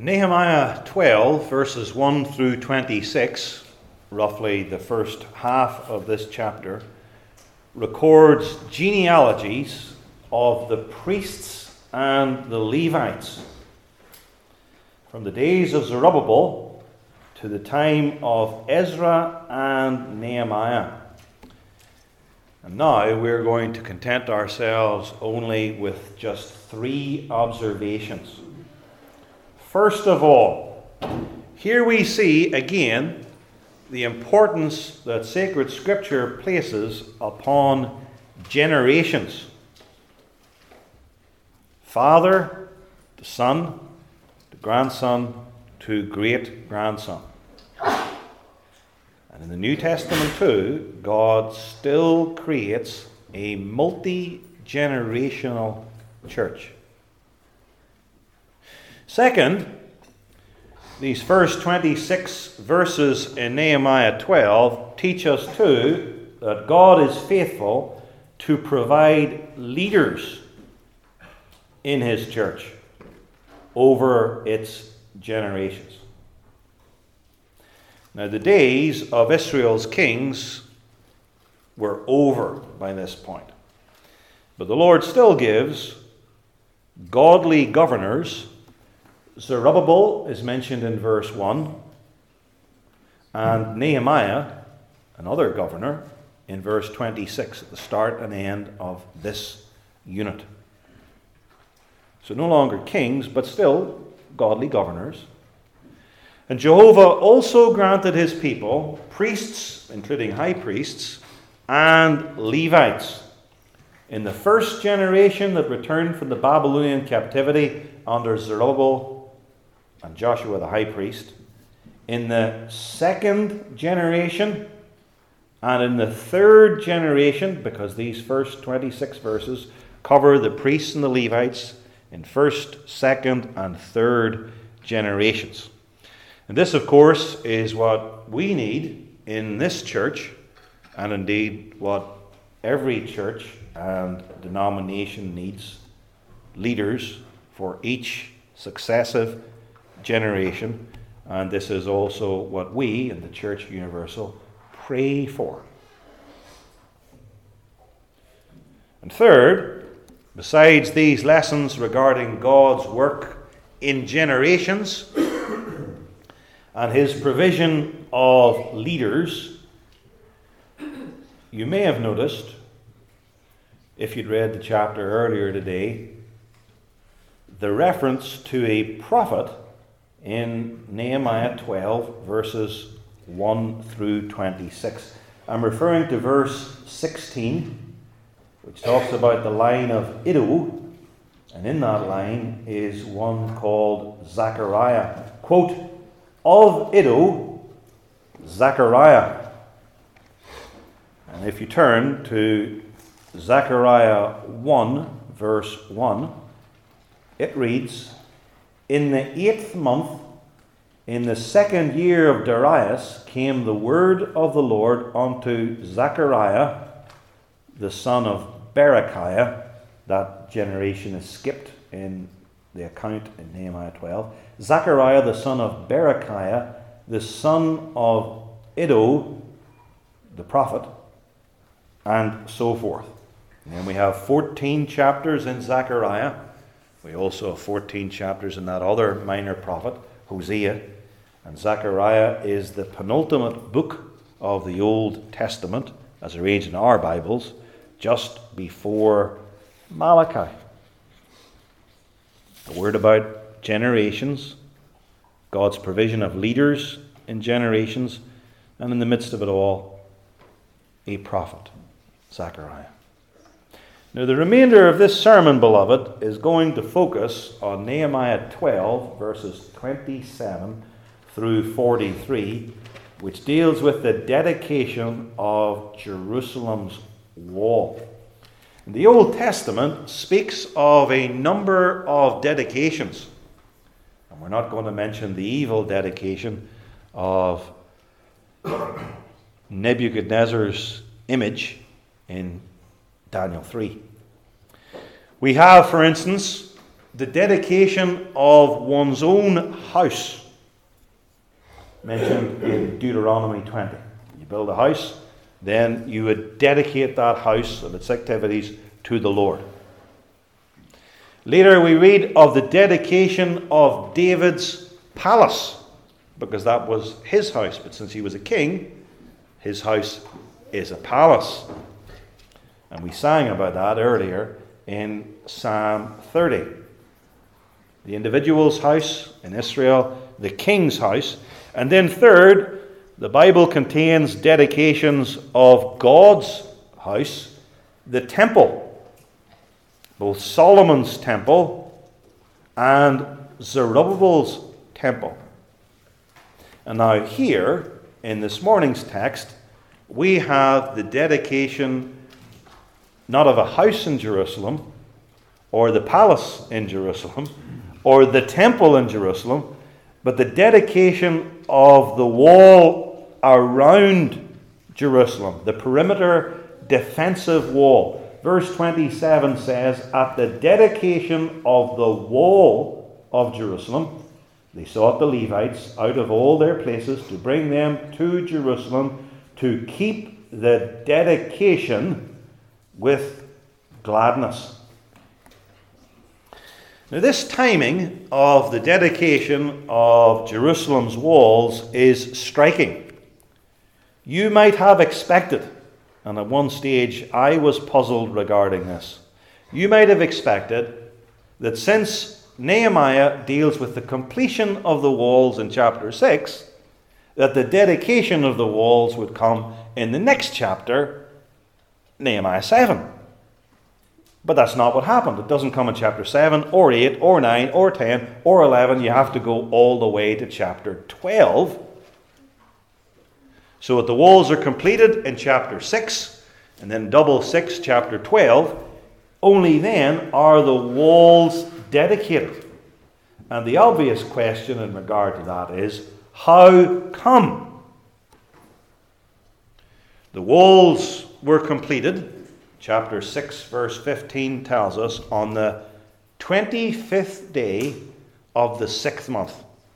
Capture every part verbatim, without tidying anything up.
Nehemiah twelve, verses one through twenty-six, roughly the first half of this chapter, records genealogies of the priests and the Levites from the days of Zerubbabel to the time of Ezra and Nehemiah. And now we're going to content ourselves only with just three observations. First of all, here we see again the importance that sacred scripture places upon generations. Father to son, to grandson, to great-grandson. And in the New Testament too, God still creates a multi-generational church. Second, these first twenty-six verses in Nehemiah twelve teach us too that God is faithful to provide leaders in His church over its generations. Now, the days of Israel's kings were over by this point, but the Lord still gives godly governors. Zerubbabel is mentioned in verse one, and Nehemiah, another governor, in verse twenty-six, at the start and end of this unit. So no longer kings, but still godly governors. And Jehovah also granted his people priests, including high priests, and Levites. In the first generation that returned from the Babylonian captivity under Zerubbabel and Joshua the high priest, in the second generation, and in the third generation, because these first twenty-six verses cover the priests and the Levites in first, second, and third generations. And this, of course, is what we need in this church, and indeed what every church and denomination needs: leaders for each successive generation. And this is also what we in the Church Universal pray for. And third, besides these lessons regarding God's work in generations and His provision of leaders, you may have noticed, if you'd read the chapter earlier today, the reference to a prophet in Nehemiah twelve, verses one through twenty-six. I'm referring to verse sixteen, which talks about the line of Iddo, and in that line is one called Zechariah. Quote, of Iddo, Zechariah. And if you turn to Zechariah one, verse one, it reads, in the eighth month, in the second year of Darius, came the word of the Lord unto Zechariah, the son of Berechiah. That generation is skipped in the account in Nehemiah twelve. Zechariah, the son of Berechiah, the son of Iddo, the prophet, and so forth. And then we have fourteen chapters in Zechariah. We also have fourteen chapters in that other minor prophet, Hosea. And Zechariah is the penultimate book of the Old Testament, as arranged in our Bibles, just before Malachi. A word about generations, God's provision of leaders in generations, and in the midst of it all, a prophet, Zechariah. Now, the remainder of this sermon, beloved, is going to focus on Nehemiah twelve, verses twenty-seven through forty-three, which deals with the dedication of Jerusalem's wall. And the Old Testament speaks of a number of dedications. And we're not going to mention the evil dedication of Nebuchadnezzar's image in Daniel three. We have, for instance, the dedication of one's own house, mentioned in Deuteronomy twenty. You build a house, then you would dedicate that house and its activities to the Lord. Later we read of the dedication of David's palace, because that was his house. But since he was a king, his house is a palace. And we sang about that earlier in Psalm thirty. The individual's house in Israel, the king's house. And then third, the Bible contains dedications of God's house, the temple. Both Solomon's temple and Zerubbabel's temple. And now here, in this morning's text, we have the dedication not of a house in Jerusalem, or the palace in Jerusalem, or the temple in Jerusalem, but the dedication of the wall around Jerusalem, the perimeter defensive wall. Verse twenty-seven says, at the dedication of the wall of Jerusalem, they sought the Levites out of all their places to bring them to Jerusalem to keep the dedication with gladness. Now, this timing of the dedication of Jerusalem's walls is striking. You might have expected, and at one stage I was puzzled regarding this, you might have expected that since Nehemiah deals with the completion of the walls in chapter six, that the dedication of the walls would come in the next chapter, Nehemiah seven. But that's not what happened. It doesn't come in chapter seven, or eight, or nine, or ten, or eleven. You have to go all the way to chapter twelve. So that the walls are completed in chapter six, and then double six, chapter twelve. Only then are the walls dedicated. And the obvious question in regard to that is, how come? The walls were completed, chapter six, verse fifteen tells us, on the twenty-fifth day of the sixth month.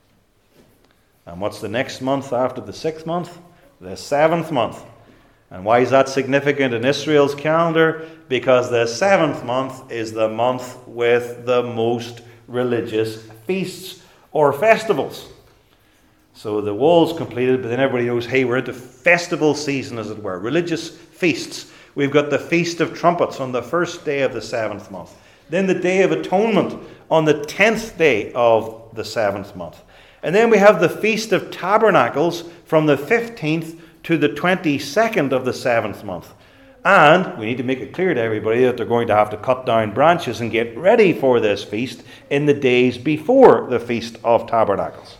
And what's the next month after the sixth month? The seventh month. And why is that significant in Israel's calendar? Because the seventh month is the month with the most religious feasts or festivals. So the wall's completed, but then everybody knows, hey, we're into festival season, as it were, religious feasts. We've got the Feast of Trumpets on the first day of the seventh month. Then the Day of Atonement on the tenth day of the seventh month. And then we have the Feast of Tabernacles from the fifteenth to the twenty-second of the seventh month. And we need to make it clear to everybody that they're going to have to cut down branches and get ready for this feast in the days before the Feast of Tabernacles.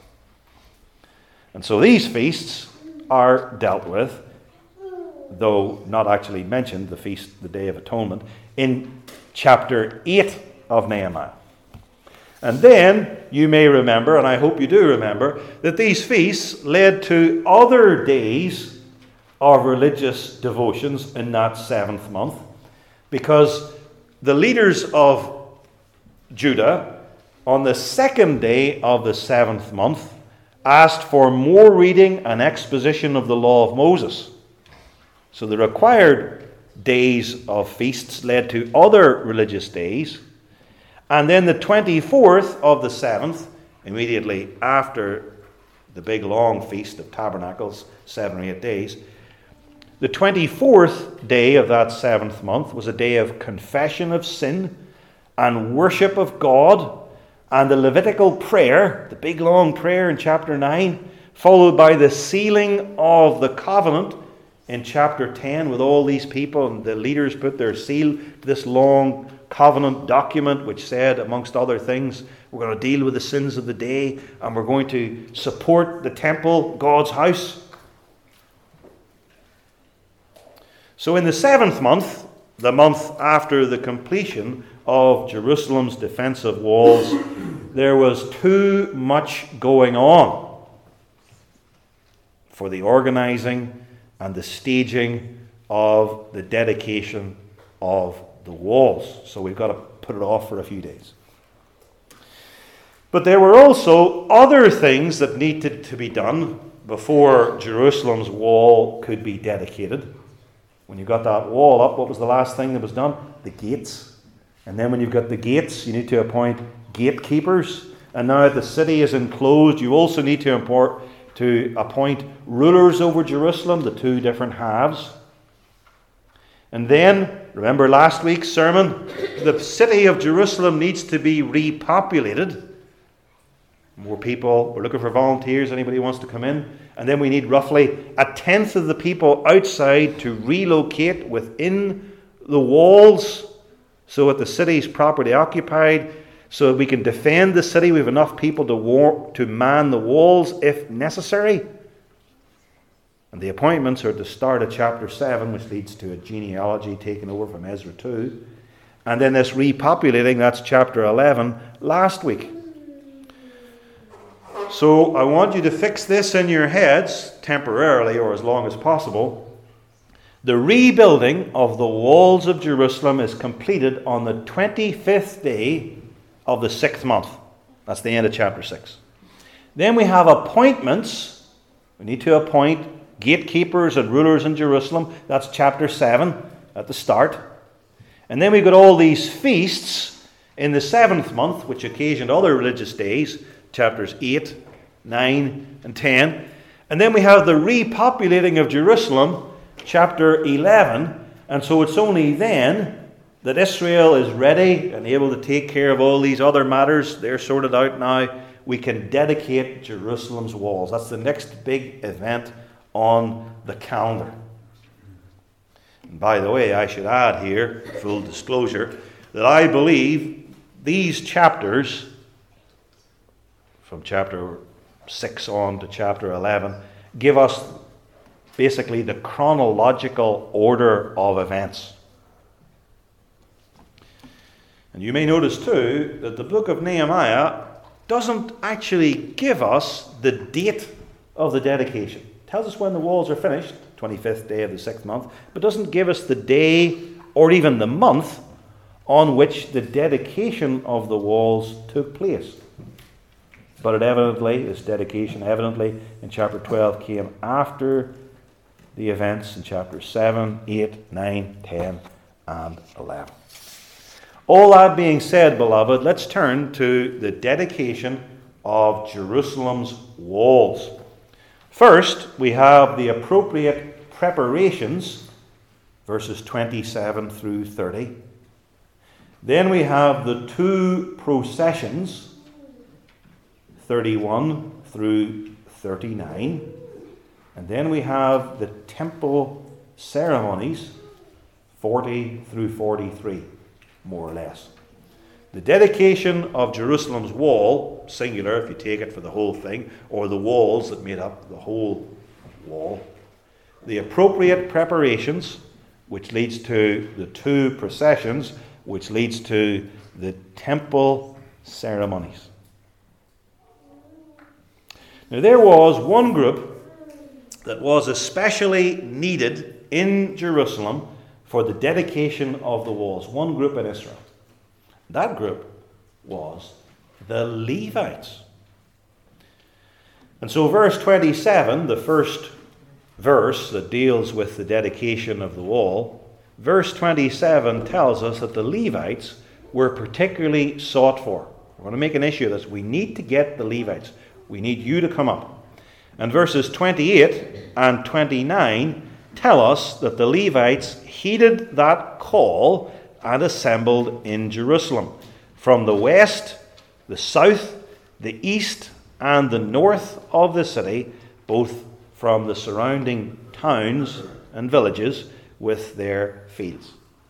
And so these feasts are dealt with, though not actually mentioned, the feast, the Day of Atonement, in chapter eight of Nehemiah. And then you may remember, and I hope you do remember, that these feasts led to other days of religious devotions in that seventh month, because the leaders of Judah, on the second day of the seventh month, asked for more reading and exposition of the law of Moses. So the required days of feasts led to other religious days. And then the twenty-fourth of the seventh, immediately after the big long Feast of Tabernacles, seven or eight days, the twenty-fourth day of that seventh month was a day of confession of sin and worship of God, and the Levitical prayer, the big long prayer in chapter nine, followed by the sealing of the covenant in chapter ten, with all these people, and the leaders put their seal to this long covenant document which said, amongst other things, we're going to deal with the sins of the day, and we're going to support the temple, God's house. So in the seventh month, the month after the completion of Jerusalem's defensive walls, there was too much going on for the organizing and the staging of the dedication of the walls. So we've got to put it off for a few days. But there were also other things that needed to be done before Jerusalem's wall could be dedicated. When you got that wall up, what was the last thing that was done? The gates. And then when you've got the gates, you need to appoint gatekeepers. And now that the city is enclosed, you also need to, import, to appoint rulers over Jerusalem, the two different halves. And then, remember last week's sermon, the city of Jerusalem needs to be repopulated. More people, we're looking for volunteers, anybody wants to come in. And then we need roughly a tenth of the people outside to relocate within the walls so that the city is properly occupied, so that we can defend the city. We have enough people to, war, to man the walls if necessary. And the appointments are at the start of chapter seven, which leads to a genealogy taken over from Ezra two. And then this repopulating, that's chapter eleven, last week. So I want you to fix this in your heads, temporarily or as long as possible. The rebuilding of the walls of Jerusalem is completed on the twenty-fifth day of the sixth month. That's the end of chapter six. Then we have appointments. We need to appoint gatekeepers and rulers in Jerusalem. That's chapter seven at the start. And then we've got all these feasts in the seventh month, which occasioned other religious days, chapters eight, nine, and ten. And then we have the repopulating of Jerusalem, chapter eleven. And so it's only then that Israel is ready and able to take care of all these other matters. They're sorted out now. We can dedicate Jerusalem's walls. That's the next big event on the calendar. And by the way, I should add here, full disclosure, that I believe these chapters, from chapter six on to chapter eleven, give us basically the chronological order of events. And you may notice too that the book of Nehemiah doesn't actually give us the date of the dedication. It tells us when the walls are finished, twenty-fifth day of the sixth month, but doesn't give us the day or even the month on which the dedication of the walls took place. But it evidently, this dedication evidently in chapter twelve came after the events in chapters seven, eight, nine, ten, and eleven. All that being said, beloved, let's turn to the dedication of Jerusalem's walls. First, we have the appropriate preparations, verses twenty-seven through thirty. Then we have the two processions, thirty-one through thirty-nine. And then we have the temple ceremonies, forty through forty-three, more or less. The dedication of Jerusalem's wall, singular if you take it for the whole thing, or the walls that made up the whole wall. The appropriate preparations, which leads to the two processions, which leads to the temple ceremonies. Now there was one group that was especially needed in Jerusalem for the dedication of the walls. One group in Israel. That group was the Levites. And so verse twenty-seven, the first verse that deals with the dedication of the wall, verse twenty-seven tells us that the Levites were particularly sought for. I want to make an issue of this. We need to get the Levites. We need you to come up. And verses twenty-eight and twenty-nine tell us that the Levites heeded that call and assembled in Jerusalem. From the west, the south, the east, and the north of the city, both from the surrounding towns and villages with their fields.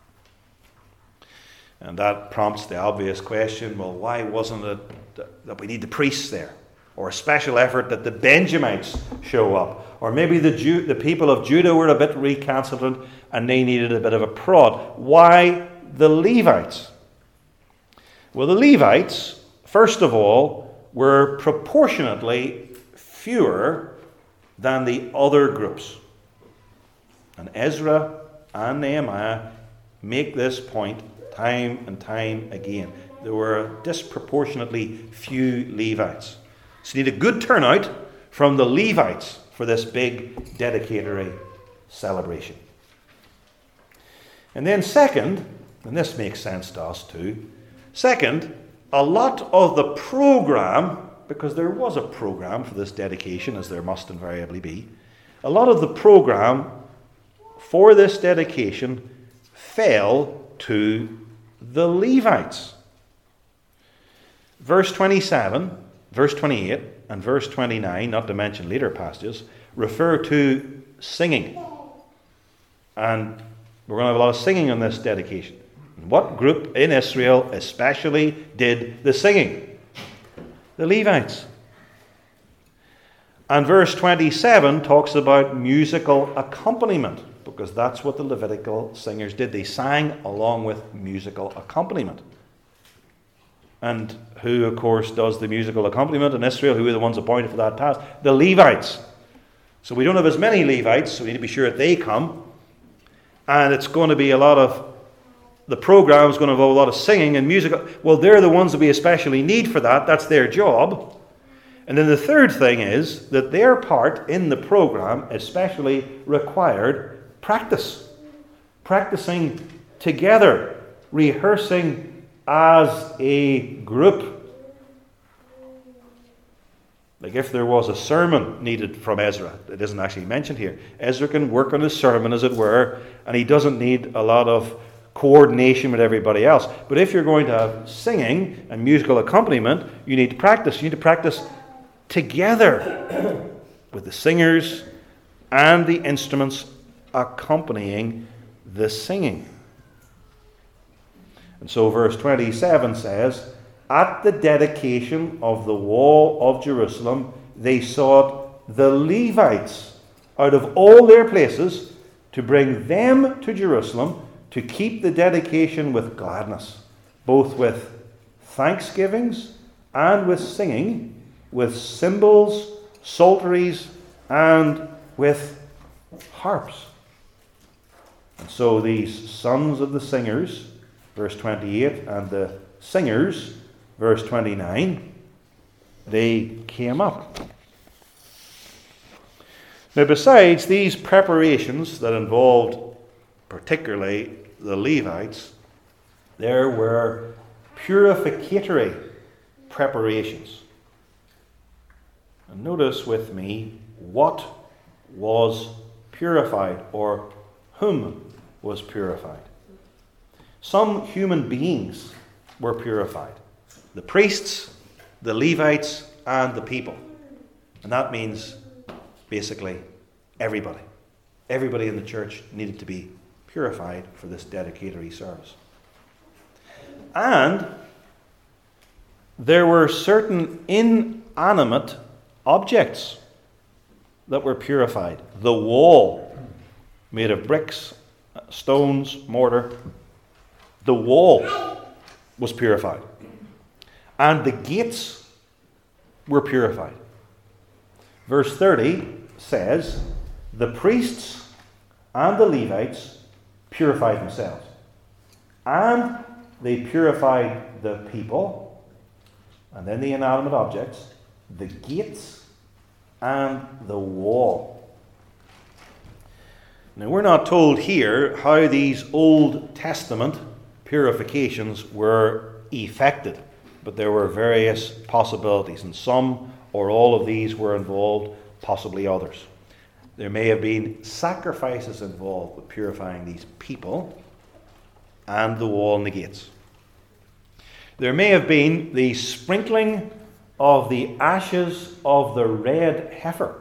And that prompts the obvious question, well, why wasn't it that we need the priests there? Or a special effort that the Benjamites show up? Or maybe the Jew, the people of Judah were a bit recalcitrant and they needed a bit of a prod. Why the Levites? Well, the Levites, first of all, were proportionately fewer than the other groups. And Ezra and Nehemiah make this point time and time again. there were disproportionately few Levites. So you need a good turnout from the Levites for this big dedicatory celebration. And then second, and this makes sense to us too, second, a lot of the program, because there was a program for this dedication, as there must invariably be, a lot of the program for this dedication fell to the Levites. Verse twenty-seven, verse twenty-eight, and verse twenty-nine, not to mention later passages, refer to singing. And we're going to have a lot of singing on this dedication. What group in Israel especially did the singing? The Levites. And verse twenty-seven talks about musical accompaniment, because that's what the Levitical singers did. They sang along with musical accompaniment. And who, of course, does the musical accompaniment in Israel? Who are the ones appointed for that task? The Levites. So we don't have as many Levites, so we need to be sure that they come. And it's going to be a lot of, the program is going to involve a lot of singing and music. Well, they're the ones that we especially need for that. That's their job. And then the third thing is that their part in the program especially required practice. Practicing together, rehearsing as a group. Like if there was a sermon needed from Ezra, it isn't actually mentioned here. Ezra can work on his sermon, as it were, and he doesn't need a lot of coordination with everybody else. But if you're going to have singing and musical accompaniment, you need to practice. You need to practice together with the singers and the instruments accompanying the singing. And so verse twenty-seven says, at the dedication of the wall of Jerusalem, they sought the Levites out of all their places to bring them to Jerusalem to keep the dedication with gladness, both with thanksgivings and with singing, with cymbals, psalteries, and with harps. And so these sons of the singers, verse twenty-eight, and the singers, verse twenty-nine, they came up. Now, besides these preparations that involved particularly the Levites, there were purificatory preparations. And notice with me what was purified, or whom was purified. Some human beings were purified. The priests, the Levites, and the people. And that means basically everybody. Everybody in the church needed to be purified for this dedicatory service. And there were certain inanimate objects that were purified. The wall, made of bricks, stones, mortar. The wall was purified. And the gates were purified. Verse thirty says, the priests and the Levites purified themselves. And they purified the people, and then the inanimate objects, the gates, and the wall. Now, we're not told here how these Old Testament purifications were effected, but there were various possibilities, and some or all of these were involved, possibly others. There may have been sacrifices involved with purifying these people and the wall and the gates. There may have been the sprinkling of the ashes of the red heifer,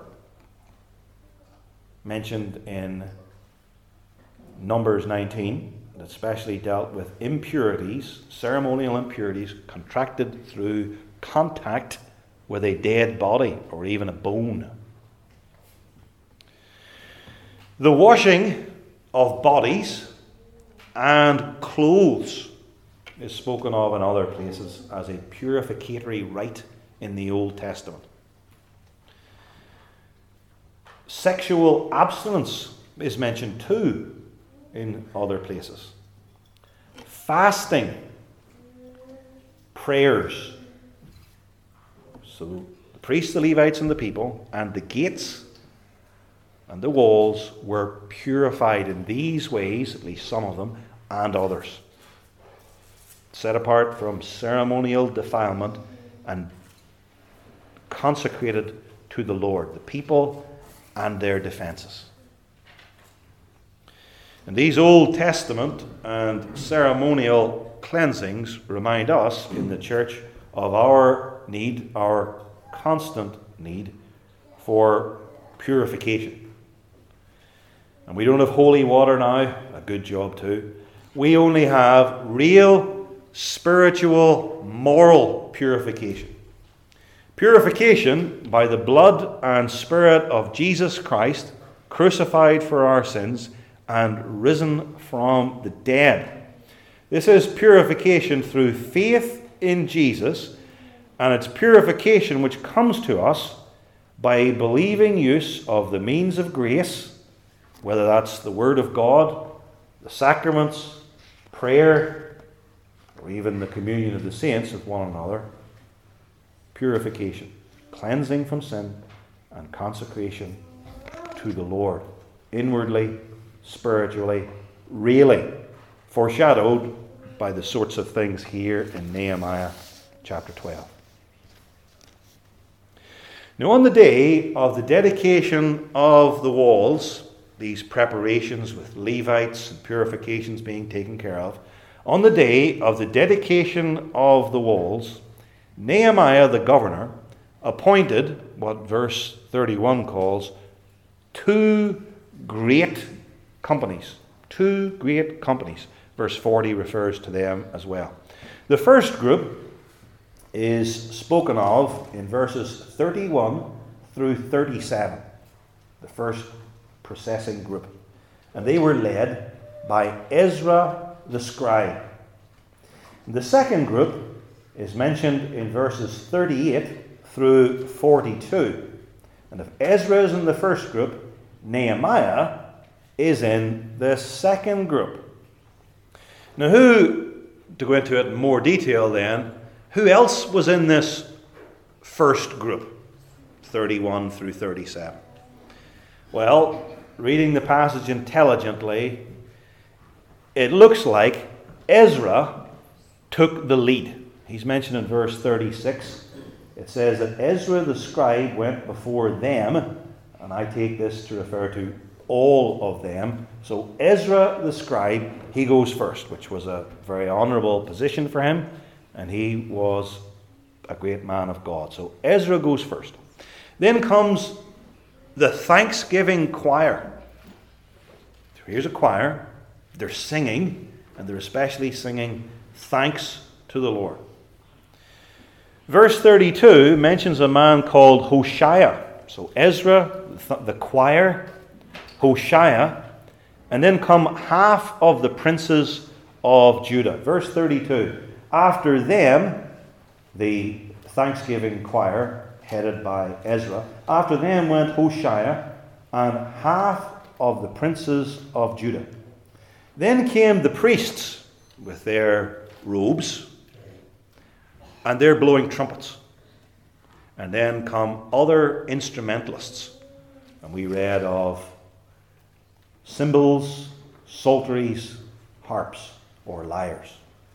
mentioned in Numbers nineteen, that especially dealt with impurities, ceremonial impurities contracted through contact with a dead body or even a bone. The washing of bodies and clothes is spoken of in other places as a purificatory rite in the Old Testament. Sexual abstinence is mentioned too in other places. Fasting prayers. So the priests, the Levites, and the people, and the gates and the walls were purified in these ways, at least some of them, and others. Set apart from ceremonial defilement and consecrated to the Lord, the people and their defenses. And these Old Testament and ceremonial cleansings remind us in the church of our need, our constant need for purification. And we don't have holy water now, a good job too. We only have real spiritual, moral purification. Purification by the blood and Spirit of Jesus Christ, crucified for our sins and risen from the dead. This is purification through faith in Jesus, and it's purification which comes to us by believing use of the means of grace, whether that's the Word of God, the sacraments, prayer, or even the communion of the saints with one another. Purification, cleansing from sin, and consecration to the Lord, inwardly, spiritually, really, foreshadowed by the sorts of things here in Nehemiah chapter twelve. Now, on the day of the dedication of the walls, these preparations with Levites and purifications being taken care of, on the day of the dedication of the walls, Nehemiah the governor appointed what verse thirty-one calls two great companies. Two great companies. Verse forty refers to them as well. The first group is spoken of in verses thirty-one through thirty-seven. The first processing group. And they were led by Ezra the scribe. The second group is mentioned in verses thirty-eight through forty-two. And if Ezra is in the first group, Nehemiah is in the second group. Now who, to go into it in more detail then, who else was in this first group, thirty-one through thirty-seven? Well, reading the passage intelligently, it looks like Ezra took the lead. He's mentioned in verse thirty-six. It says that Ezra the scribe went before them, and I take this to refer to all of them. So Ezra the scribe, he goes first, which was a very honourable position for him, and he was a great man of God. So Ezra goes first. Then comes the thanksgiving choir. So here's a choir. They're singing, and they're especially singing thanks to the Lord. Verse thirty-two mentions a man called Hoshea. So Ezra, the choir, Hoshea, and then come half of the princes of Judah. Verse thirty-two. After them, the thanksgiving choir, headed by Ezra, after them went Hoshea and half of the princes of Judah. Then came the priests with their robes, and they're blowing trumpets. And then come other instrumentalists. And we read of cymbals, psalteries, harps, or lyres.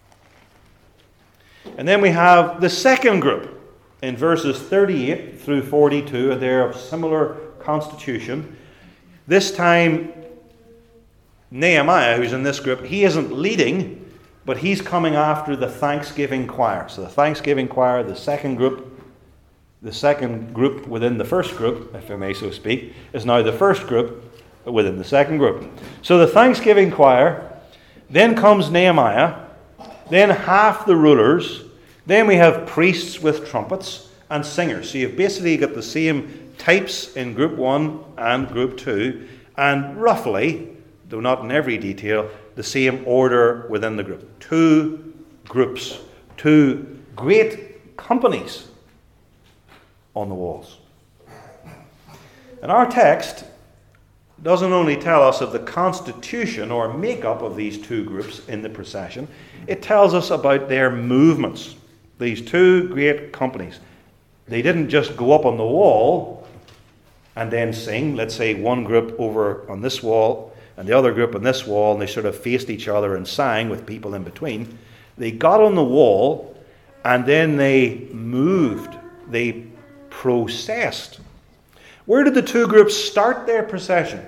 And then we have the second group in verses thirty-eight through forty-two. They're of similar constitution. This time, Nehemiah, who's in this group, he isn't leading, but he's coming after the thanksgiving choir. So the thanksgiving choir, the second group, the second group within the first group, if I may so speak, is now the first group within the second group. So the thanksgiving choir, then comes Nehemiah, then half the rulers, then we have priests with trumpets and singers. So you've basically got the same types in group one and group two, and roughly, though not in every detail, the same order within the group. Two groups, two great companies on the walls. And our text doesn't only tell us of the constitution or makeup of these two groups in the procession, it tells us about their movements. these two great companies, they didn't just go up on the wall and then sing. Let's say one group over on this wall and the other group on this wall, and they sort of faced each other and sang with people in between. They got on the wall and then they moved. They processed. Where did the two groups start their procession?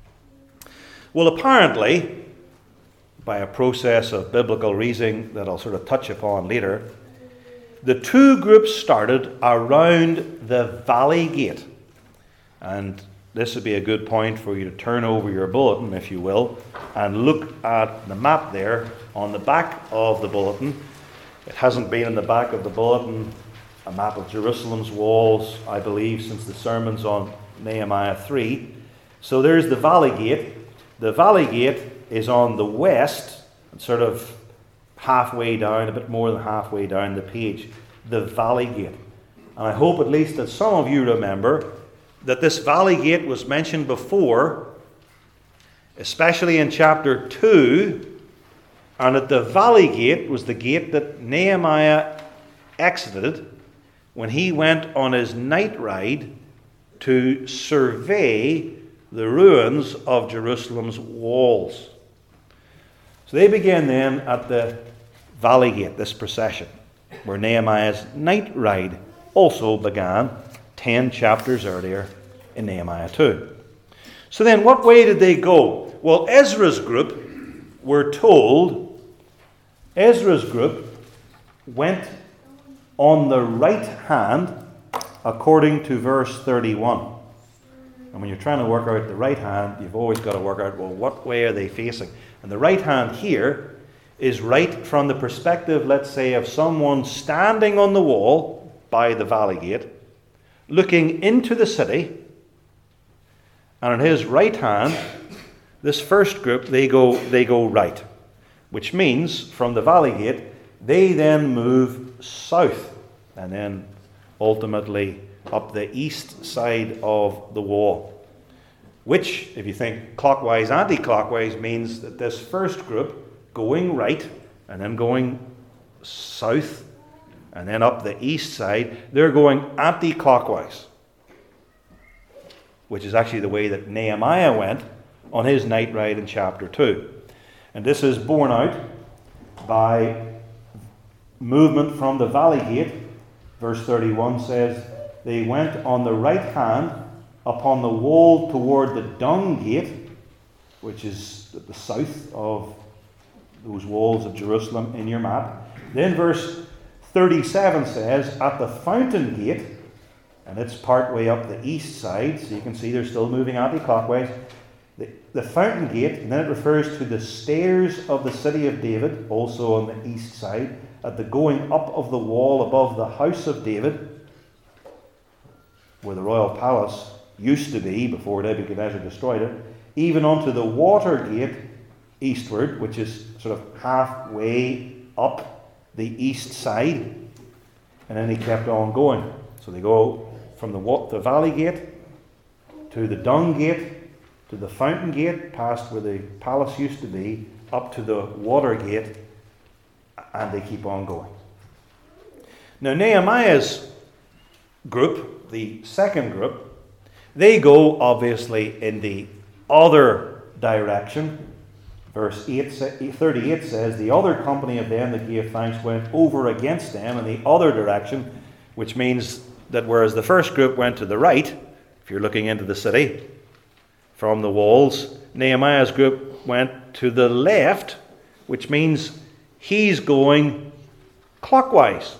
Well, apparently, by a process of biblical reasoning that I'll sort of touch upon later, the two groups started around the Valley Gate. And this would be a good point for you to turn over your bulletin, if you will, and look at the map there on the back of the bulletin. It hasn't been in the back of the bulletin, a map of Jerusalem's walls, I believe, since the sermons on Nehemiah three. So there's the Valley Gate. The Valley Gate is on the west, and sort of halfway down, a bit more than halfway down the page, the Valley Gate. And I hope at least that some of you remember that this Valley Gate was mentioned before, especially in chapter two, and that the Valley Gate was the gate that Nehemiah exited when he went on his night ride to survey the ruins of Jerusalem's walls. So they began then at the Valley Gate, this procession, where Nehemiah's night ride also began ten chapters earlier in Nehemiah two. So then what way did they go? Well, Ezra's group were told, Ezra's group went on the right hand according to verse thirty-one. And when you're trying to work out the right hand, you've always got to work out, well, what way are they facing? And the right hand here is right from the perspective, let's say, of someone standing on the wall by the Valley Gate, looking into the city, and on his right hand, this first group, they go they go right, which means from the Valley Gate, they then move south, and then ultimately up the east side of the wall, which, if you think clockwise, anti-clockwise, means that this first group going right and then going south and then up the east side, they're going anti-clockwise, which is actually the way that Nehemiah went on his night ride in chapter two. And this is borne out by movement from the Valley Gate. Verse thirty-one says, they went on the right hand upon the wall toward the Dung Gate, which is at the south of those walls of Jerusalem in your map. Then verse thirty-seven says, at the Fountain Gate, and it's part way up the east side, so you can see they're still moving anti-clockwise. The, the Fountain Gate, and then it refers to the stairs of the city of David, also on the east side, at the going up of the wall above the house of David, where the royal palace used to be before Nebuchadnezzar destroyed it, even onto the Water Gate eastward, which is sort of halfway up the east side, and then he kept on going. So they go from the, the Valley Gate to the Dung Gate to the Fountain Gate, past where the palace used to be, up to the Water Gate, and they keep on going. Now Nehemiah's group, the second group, they go obviously in the other direction. Verse thirty-eight says, the other company of them that gave thanks went over against them in the other direction, which means that whereas the first group went to the right, if you're looking into the city from the walls, Nehemiah's group went to the left, which means he's going clockwise.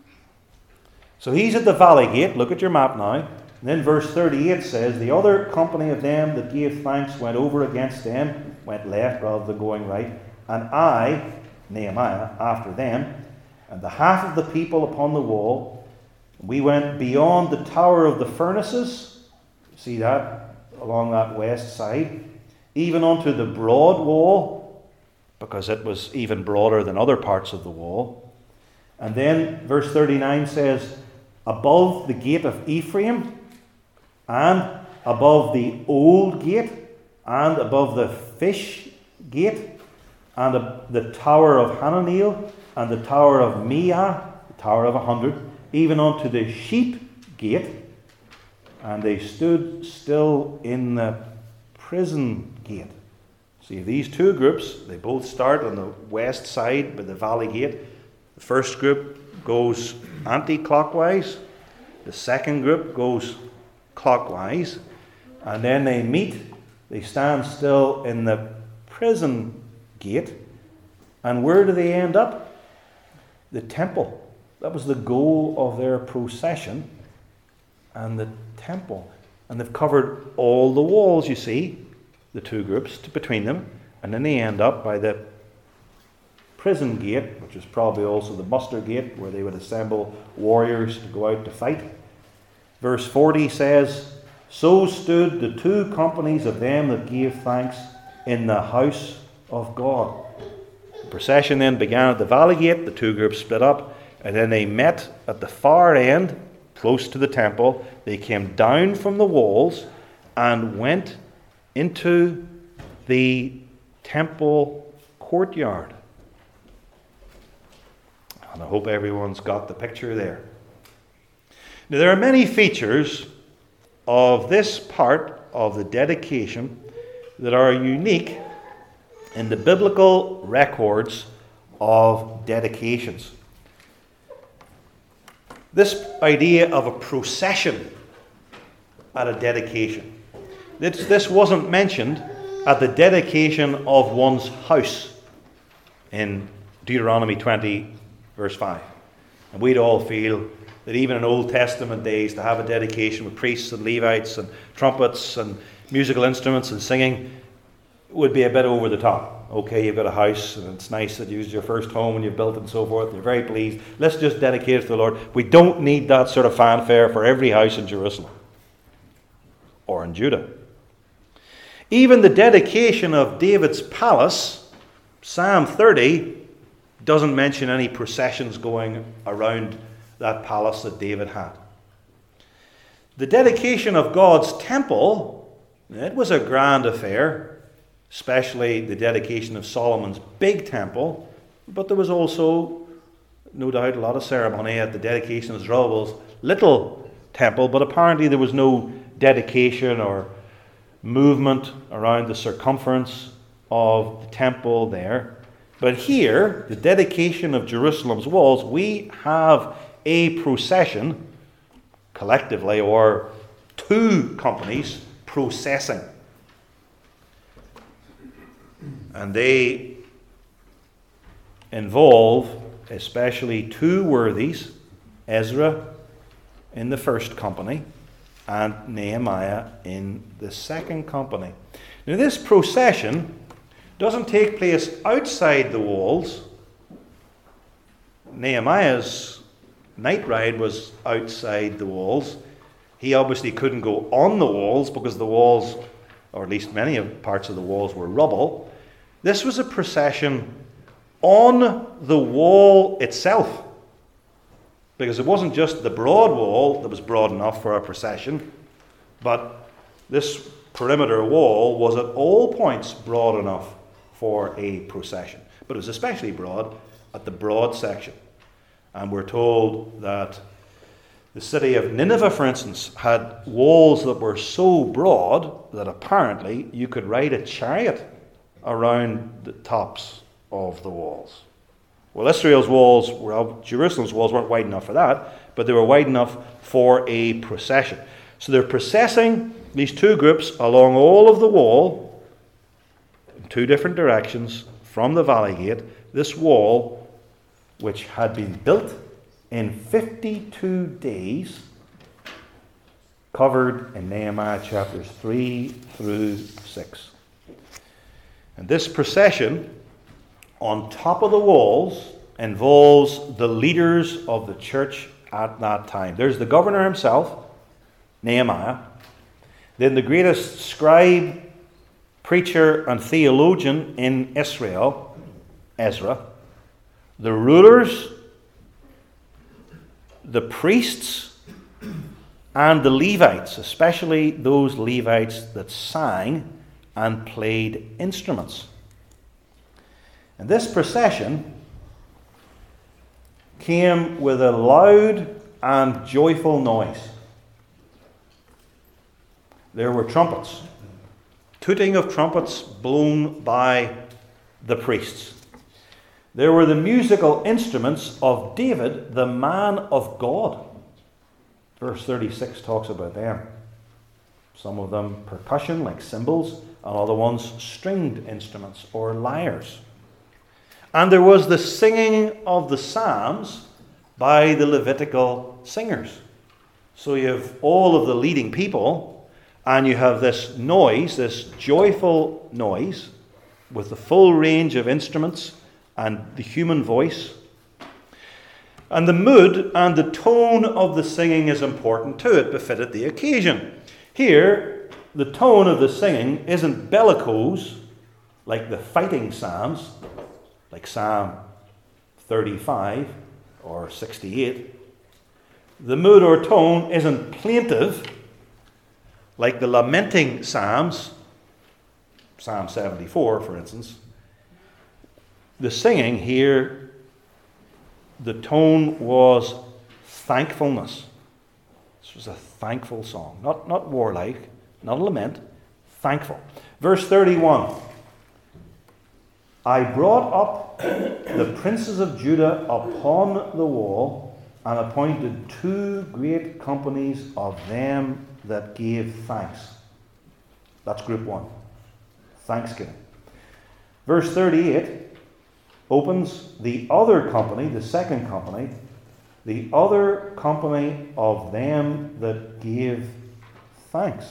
So he's at the Valley Gate. Look at your map now. And then verse thirty-eight says, the other company of them that gave thanks went over against them, went left rather than going right. And I, Nehemiah, after them, and the half of the people upon the wall, we went beyond the tower of the furnaces. See that? Along that west side. Even onto the broad wall, because it was even broader than other parts of the wall. And then verse thirty-nine says, above the gate of Ephraim, and above the old gate, and above the fish gate, and the tower of Hananeel, and the tower of Meah, the Tower of a Hundred, even unto the sheep gate, and they stood still in the prison gate. See, these two groups, they both start on the west side by the valley gate. The first group goes anti-clockwise. The second group goes clockwise. And then they meet, they stand still in the prison gate. And where do they end up? The temple. That was the goal of their procession. And the temple. And they've covered all the walls, you see, the two groups between them. And then they end up by the prison gate, which is probably also the muster gate, where they would assemble warriors to go out to fight. Verse forty says, so stood the two companies of them that gave thanks in the house of God. The procession then began at the valley gate. The two groups split up, and then they met at the far end, close to the temple. They came down from the walls and went into the temple courtyard. And I hope everyone's got the picture there. Now, there are many features of this part of the dedication that are unique in the biblical records of dedications. This idea of a procession at a dedication. This, this wasn't mentioned at the dedication of one's house in Deuteronomy twenty, verse five. And we'd all feel that even in Old Testament days, to have a dedication with priests and Levites and trumpets and musical instruments and singing would be a bit over the top. Okay, you've got a house and it's nice that you used your first home and you've built it and so forth. You're very pleased. Let's just dedicate it to the Lord. We don't need that sort of fanfare for every house in Jerusalem or in Judah. Even the dedication of David's palace, Psalm thirty, doesn't mention any processions going around that palace that David had. The dedication of God's temple, it was a grand affair, especially the dedication of Solomon's big temple, but there was also, no doubt, a lot of ceremony at the dedication of Zerubbabel's little temple, but apparently there was no dedication or movement around the circumference of the temple there. But here, the dedication of Jerusalem's walls, we have a procession, collectively, or two companies processing. And they involve especially two worthies, Ezra in the first company and Nehemiah in the second company. Now, this procession doesn't take place outside the walls. Nehemiah's night ride was outside the walls. He obviously couldn't go on the walls because the walls, or at least many of parts of the walls, were rubble. This was a procession on the wall itself, because it wasn't just the broad wall that was broad enough for a procession, but this perimeter wall was at all points broad enough for a procession. But it was especially broad at the broad section. And we're told that the city of Nineveh, for instance, had walls that were so broad that apparently you could ride a chariot around the tops of the walls. Well, Israel's walls, well, Jerusalem's walls weren't wide enough for that, but they were wide enough for a procession. So they're processing, these two groups, along all of the wall, in two different directions from the valley gate. This wall, which had been built in fifty-two days, covered in Nehemiah chapters three through six. And this procession on top of the walls involves the leaders of the church at that time. There's the governor himself, Nehemiah. Then the greatest scribe, preacher, and theologian in Israel, Ezra. The rulers, the priests, and the Levites, especially those Levites that sang and played instruments. And this procession came with a loud and joyful noise. There were trumpets, tooting of trumpets blown by the priests. There were the musical instruments of David, the man of God. Verse thirty-six talks about them. Some of them percussion, like cymbals, and other ones stringed instruments or lyres. And there was the singing of the psalms by the Levitical singers. So you have all of the leading people, and you have this noise, this joyful noise, with the full range of instruments and the human voice. And the mood and the tone of the singing is important too. It befitted the occasion. Here, the tone of the singing isn't bellicose, like the fighting psalms, like Psalm thirty-five or sixty-eight. The mood or tone isn't plaintive, like the lamenting psalms, Psalm seventy-four, for instance. The singing here, the tone was thankfulness. This was a thankful song. Not, not warlike, not a lament, thankful. Verse thirty-one. I brought up the princes of Judah upon the wall, and appointed two great companies of them that gave thanks. That's group one. Thanksgiving. Verse thirty-eight opens the other company, the second company, the other company of them that gave thanks.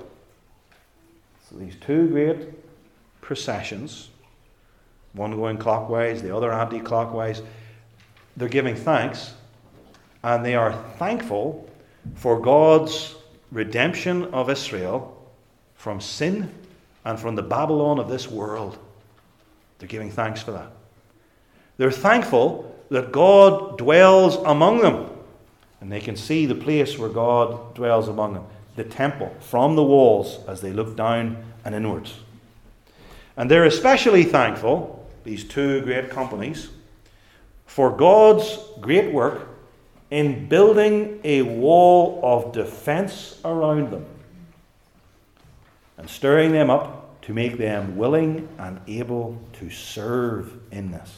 So these two great processions, one going clockwise, the other anti-clockwise, they're giving thanks, and they are thankful for God's redemption of Israel from sin and from the Babylon of this world. They're giving thanks for that. They're thankful that God dwells among them. And they can see the place where God dwells among them, the temple, from the walls as they look down and inwards. And they're especially thankful, these two great companies, for God's great work in building a wall of defense around them and stirring them up to make them willing and able to serve in this.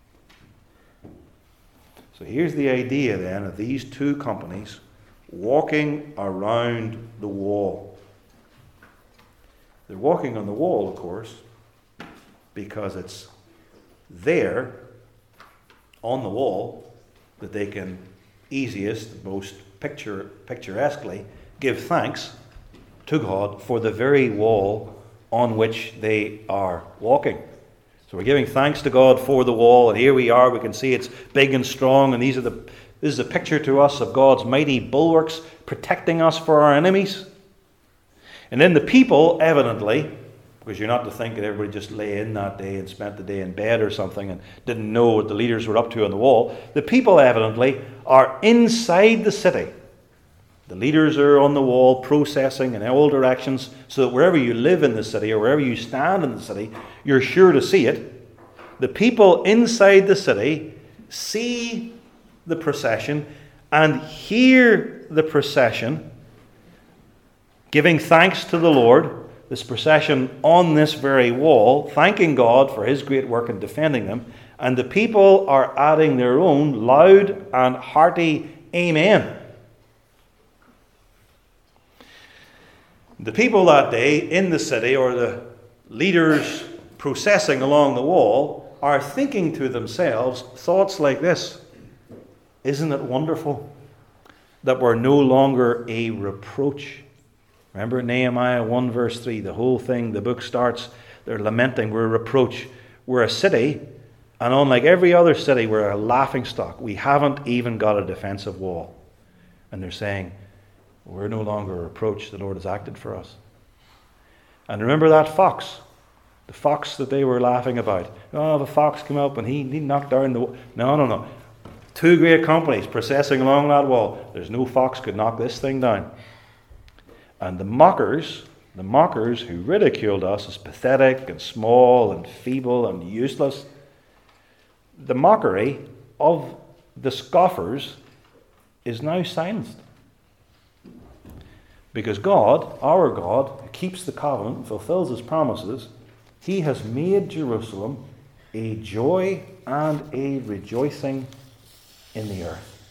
So here's the idea then of these two companies walking around the wall. They're walking on the wall, of course, because it's there on the wall that they can easiest, most picture, picturesquely give thanks to God for the very wall on which they are walking. So we're giving thanks to God for the wall, and here we are. We can see it's big and strong, and these are the this is a picture to us of God's mighty bulwarks protecting us for our enemies. And then the people, evidently, because you're not to think that everybody just lay in that day and spent the day in bed or something and didn't know what the leaders were up to on the wall. The people, evidently, are inside the city. The leaders are on the wall processing in all directions, so that wherever you live in the city or wherever you stand in the city, you're sure to see it. The people inside the city see the procession and hear the procession, giving thanks to the Lord, this procession on this very wall, thanking God for his great work in defending them, and the people are adding their own loud and hearty amen. The people that day in the city, or the leaders processing along the wall, are thinking to themselves thoughts like this: isn't it wonderful that we're no longer a reproach? Remember Nehemiah one verse three, the whole thing, the book starts, they're lamenting, we're a reproach. We're a city, and unlike every other city, we're a laughingstock. We haven't even got a defensive wall. And they're saying, we're no longer a reproach. The Lord has acted for us. And remember that fox, the fox that they were laughing about. Oh, the fox came up and he, he knocked down the wall. No, no, no. Two great companies processing along that wall. There's no fox could knock this thing down. And the mockers, the mockers who ridiculed us as pathetic and small and feeble and useless, the mockery of the scoffers is now silenced. Because God, our God, who keeps the covenant and fulfills his promises, he has made Jerusalem a joy and a rejoicing in the earth.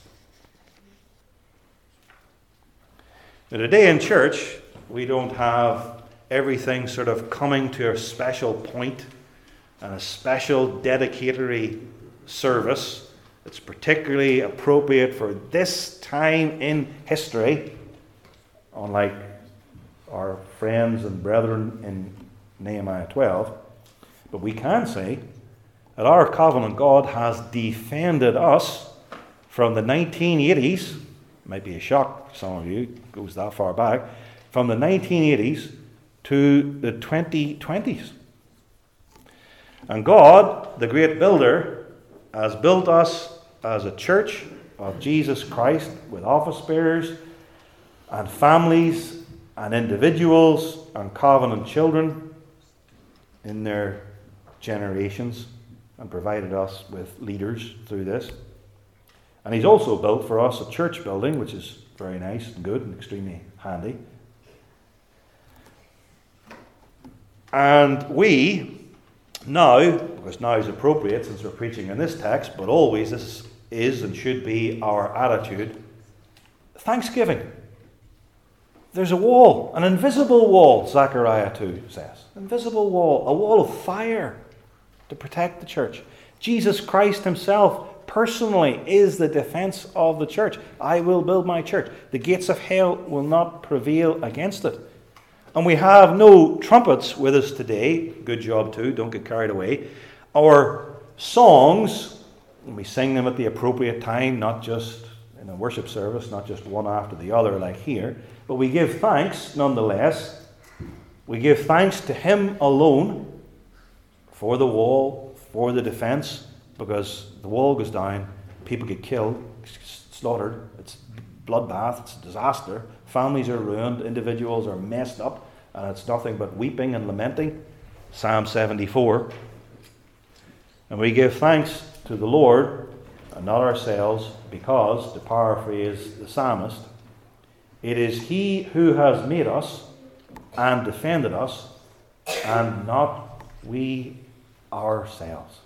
Now, today in church, we don't have everything sort of coming to a special point and a special dedicatory service that's particularly appropriate for this time in history, unlike our friends and brethren in Nehemiah twelve. But we can say that our covenant God has defended us from the nineteen eighties. Might be a shock to some of you, it goes that far back, from the nineteen eighties to the twenty twenties. And God, the great builder, has built us as a church of Jesus Christ with office bearers and families and individuals and covenant children in their generations, and provided us with leaders through this. And he's also built for us a church building, which is very nice and good and extremely handy. And we now, because now is appropriate since we're preaching in this text, but always this is and should be our attitude, thanksgiving. There's a wall, an invisible wall, Zechariah two says. Invisible wall, a wall of fire to protect the church. Jesus Christ himself personally is the defense of the church. I will build my church. The gates of hell will not prevail against it. And we have no trumpets with us today. Good job too, don't get carried away. Our songs, and we sing them at the appropriate time, not just in a worship service, not just one after the other like here, but we give thanks nonetheless. We give thanks to him alone for the wall, for the defense, because the wall goes down, people get killed, slaughtered, it's bloodbath, it's a disaster, families are ruined, individuals are messed up, and it's nothing but weeping and lamenting. Psalm seventy-four. And we give thanks to the Lord and not ourselves, because, to paraphrase the psalmist, it is he who has made us and defended us, and not we ourselves.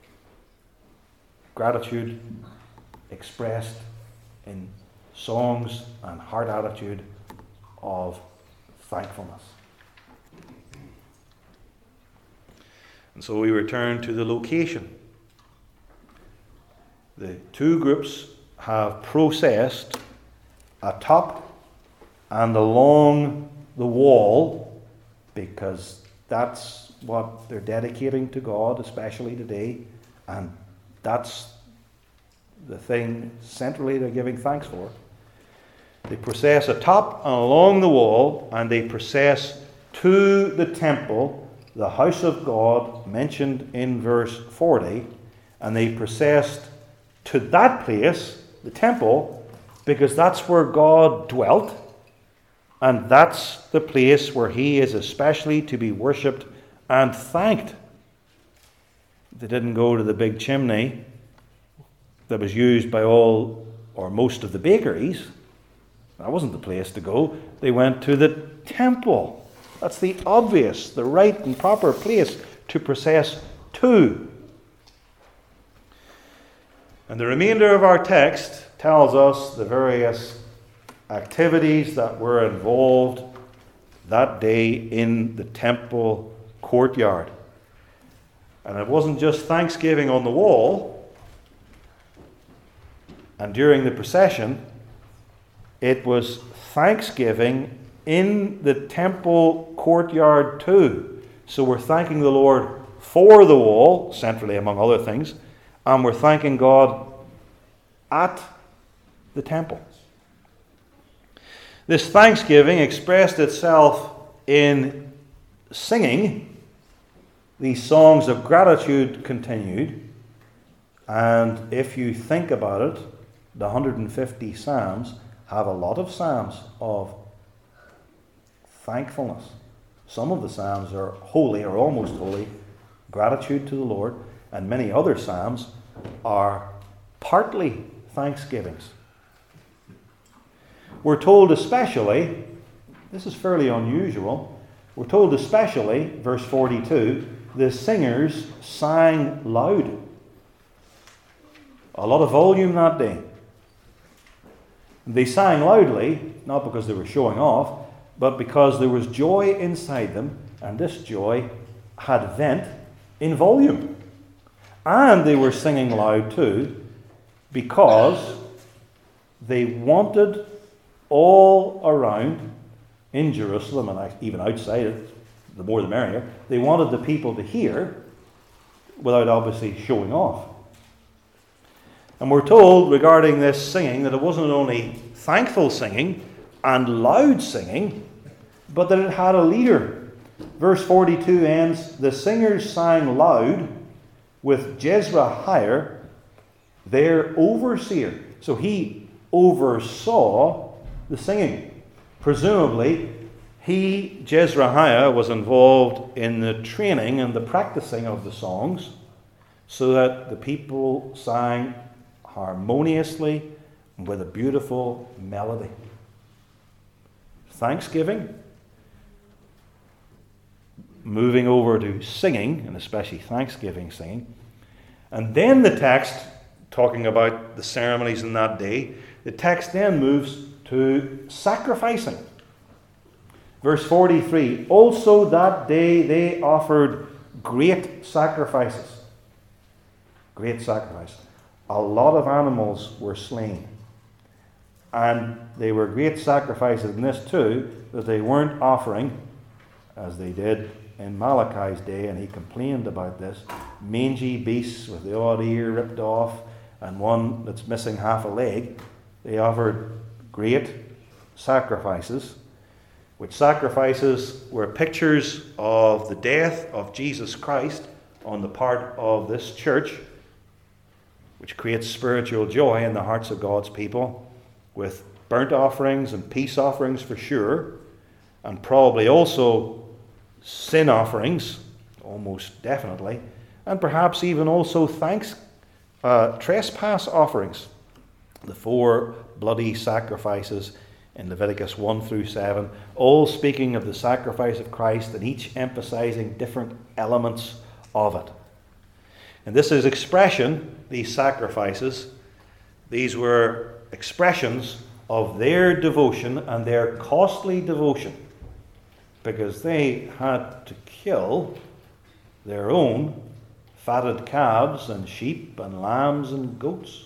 Gratitude expressed in songs and heart attitude of thankfulness. And so we return to the location. The two groups have processed atop and along the wall, because that's what they're dedicating to God, especially today, and that's the thing centrally they're giving thanks for. They process atop and along the wall, and they process to the temple, the house of God mentioned in verse forty, and they processed to that place, the temple, because that's where God dwelt, and that's the place where he is especially to be worshipped and thanked. They didn't go to the big chimney that was used by all or most of the bakeries. That wasn't the place to go. They went to the temple. That's the obvious, the right and proper place to process to. And the remainder of our text tells us the various activities that were involved that day in the temple courtyard. And it wasn't just thanksgiving on the wall and during the procession. It was thanksgiving in the temple courtyard too. So we're thanking the Lord for the wall, centrally among other things, and we're thanking God at the temple. This thanksgiving expressed itself in singing. These songs of gratitude continued, and if you think about it, the one hundred fifty Psalms have a lot of Psalms of thankfulness. Some of the Psalms are holy or almost holy, gratitude to the Lord, and many other Psalms are partly thanksgivings. We're told especially, this is fairly unusual, we're told especially, verse forty-two, the singers sang loud. A lot of volume that day. They sang loudly, not because they were showing off, but because there was joy inside them, and this joy had vent in volume. And they were singing loud too, because they wanted all around in Jerusalem, and even outside it, the more the merrier, they wanted the people to hear without obviously showing off. And we're told regarding this singing that it wasn't only thankful singing and loud singing, but that it had a leader. Verse forty-two ends, the singers sang loud with Jezrahiah, their overseer. So he oversaw the singing. Presumably, he, Jezrahiah, was involved in the training and the practicing of the songs so that the people sang harmoniously with a beautiful melody. Thanksgiving, moving over to singing, and especially thanksgiving singing. And then the text, talking about the ceremonies in that day, the text then moves to sacrificing. Verse forty-three, also that day they offered great sacrifices. Great sacrifice. A lot of animals were slain. And they were great sacrifices in this too, that they weren't offering, as they did in Malachi's day, and he complained about this, mangy beasts with the odd ear ripped off and one that's missing half a leg. They offered great sacrifices, which sacrifices were pictures of the death of Jesus Christ on the part of this church, which creates spiritual joy in the hearts of God's people, with burnt offerings and peace offerings for sure, and probably also sin offerings, almost definitely, and perhaps even also thanks, uh, trespass offerings. The four bloody sacrifices in Leviticus one through seven, all speaking of the sacrifice of Christ and each emphasizing different elements of it. And this is expression, these sacrifices, these were expressions of their devotion and their costly devotion, because they had to kill their own fatted calves and sheep and lambs and goats.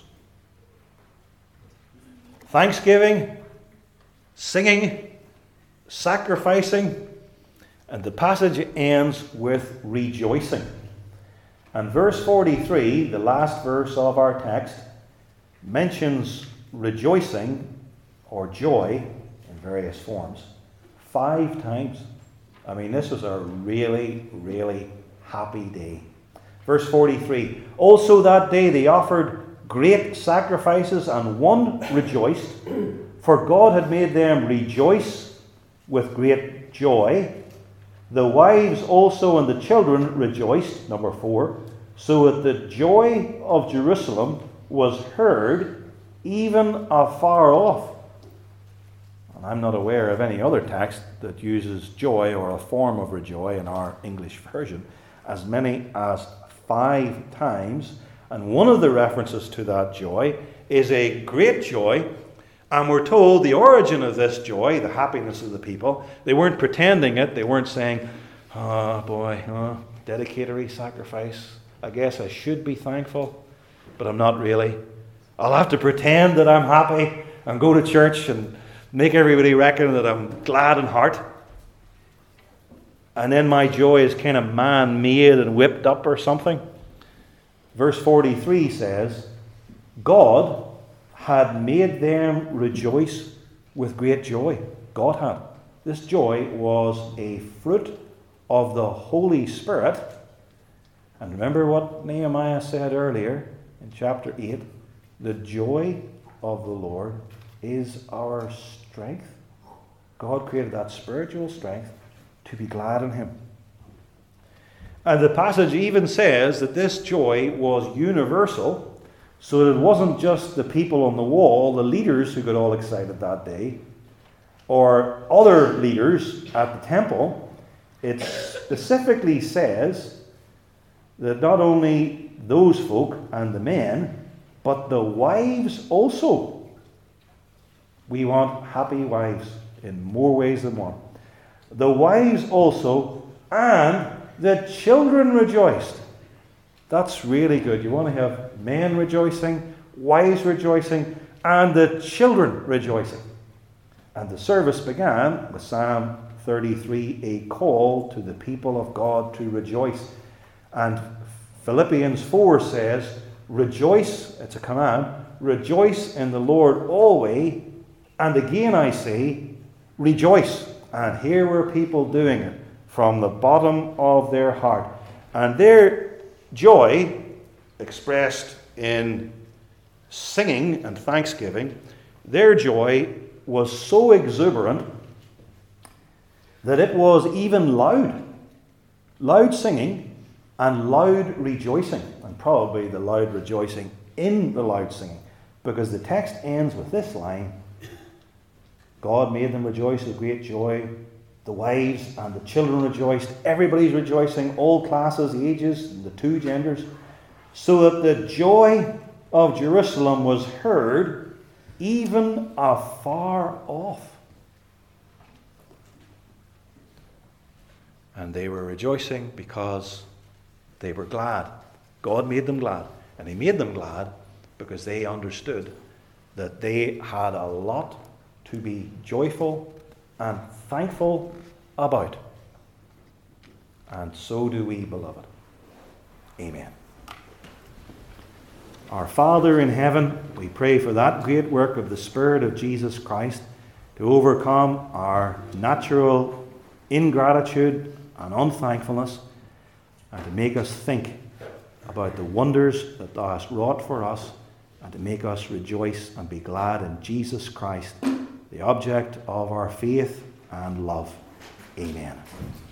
Thanksgiving, singing, sacrificing, and the passage ends with rejoicing. And verse forty-three, the last verse of our text, mentions rejoicing or joy in various forms five times. I mean, this was a really, really happy day. Verse forty-three, also that day they offered great sacrifices, and one rejoiced, for God had made them rejoice with great joy. The wives also and the children rejoiced, number four, so that the joy of Jerusalem was heard even afar off. And I'm not aware of any other text that uses joy or a form of rejoice in our English version as many as five times. And one of the references to that joy is a great joy. And we're told the origin of this joy, the happiness of the people, they weren't pretending it. They weren't saying, oh boy, oh, dedicatory sacrifice. I guess I should be thankful, but I'm not really. I'll have to pretend that I'm happy and go to church and make everybody reckon that I'm glad in heart. And then my joy is kind of man-made and whipped up or something. Verse forty-three says, God had made them rejoice with great joy. God had. This joy was a fruit of the Holy Spirit. And remember what Nehemiah said earlier in chapter eight, the joy of the Lord is our strength. God created that spiritual strength to be glad in Him. And the passage even says that this joy was universal, So that it wasn't just the people on the wall, the leaders who got all excited that day, or other leaders at the temple. It specifically says that not only those folk and the men, but the wives also. We want happy wives in more ways than one. The wives also, and the children rejoiced. That's really good. You want to have men rejoicing, wives rejoicing, and the children rejoicing. And the service began with Psalm thirty-three, a call to the people of God to rejoice. And Philippians four says, rejoice, it's a command, rejoice in the Lord always. And again I say, rejoice. And here were people doing it from the bottom of their heart. And their joy, expressed in singing and thanksgiving, their joy was so exuberant that it was even loud. Loud singing and loud rejoicing. And probably the loud rejoicing in the loud singing. Because the text ends with this line, God made them rejoice with great joy. The wives and the children rejoiced. Everybody's rejoicing, all classes, ages, the two genders. So that the joy of Jerusalem was heard even afar off. And they were rejoicing because they were glad. God made them glad. And He made them glad because they understood that they had a lot to be joyful and thankful about. And so do we, beloved. Amen. Our Father in heaven, we pray for that great work of the Spirit of Jesus Christ to overcome our natural ingratitude and unthankfulness, and to make us think about the wonders that Thou hast wrought for us, and to make us rejoice and be glad in Jesus Christ, the object of our faith and love. Amen.